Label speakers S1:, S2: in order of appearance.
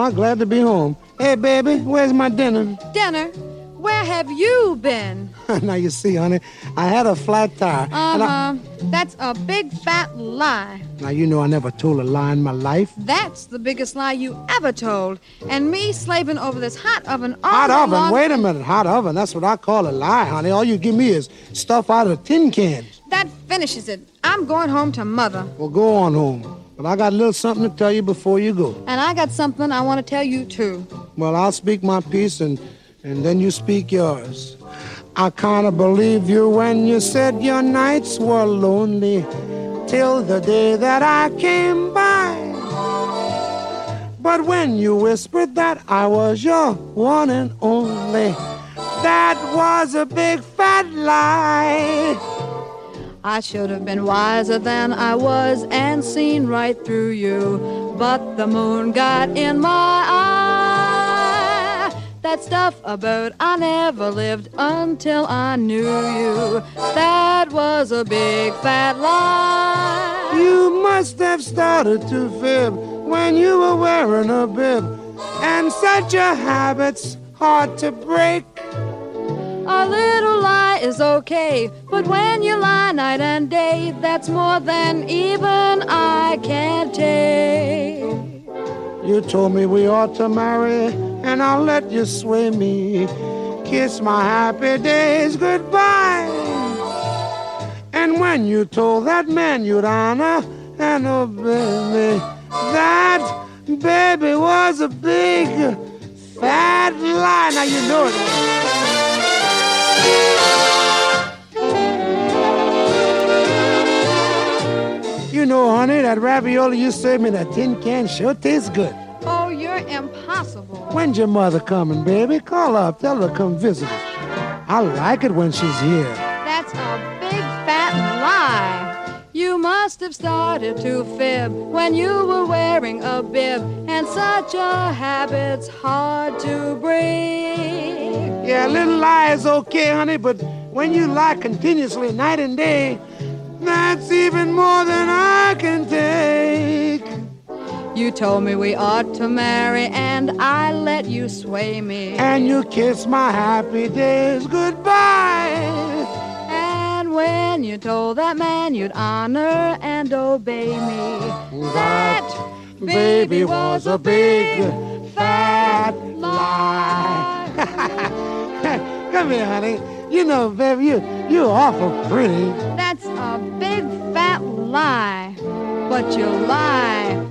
S1: Ma. Glad to be home. Hey, baby, where's my dinner?
S2: Dinner? Where have you been?
S1: Now, you see, honey, I had a flat tire.
S2: That's a big fat lie.
S1: Now, you know I never told a lie in my life.
S2: That's the biggest lie you ever told. And me slaving over this hot oven all
S1: Hot
S2: day
S1: oven?
S2: long.
S1: Wait a minute. Hot oven? That's what I call a lie, honey. All you give me is stuff out of tin cans.
S2: That finishes it. I'm going home to Mother.
S1: Well, go on home. But I got a little something to tell you before you go.
S2: And I got something I want to tell you, too.
S1: Well, I'll speak my piece and then you speak yours. I kind of believe you when you said your nights were lonely till the day that I came by. But when you whispered that I was your one and only, that was a big fat lie.
S2: I should have been wiser than I was and seen right through you, but the moon got in my eye. That stuff about I never lived until I knew you, that was a big fat lie.
S1: You must have started to fib when you were wearing a bib, and such a habit's hard to break.
S2: A little lie is okay, but when you lie night and day, that's more than even I can take.
S1: You told me we ought to marry, and I'll let you sway me. Kiss my happy days goodbye. And when you told that man you'd honor and obey me, that baby was a big fat lie. Now you know it. You know, honey, that ravioli you served me in that tin can sure tastes good.
S2: Oh, you're impossible.
S1: When's your mother coming, baby? Call her up. Tell her to come visit us. I like it when she's here.
S2: That's a big fat lie. You must have started to fib when you were wearing a bib, and such a habit's hard to break.
S1: Yeah, a little lie is okay, honey, but when you lie continuously night and day, that's even more than I can take.
S2: You told me we ought to marry, and I let you sway me.
S1: And you kissed my happy days goodbye.
S2: And when you told that man you'd honor and obey me, that baby was a big fat lie.
S1: Come here, honey. You know, baby, you're awful pretty.
S2: That's a big fat lie. But you lie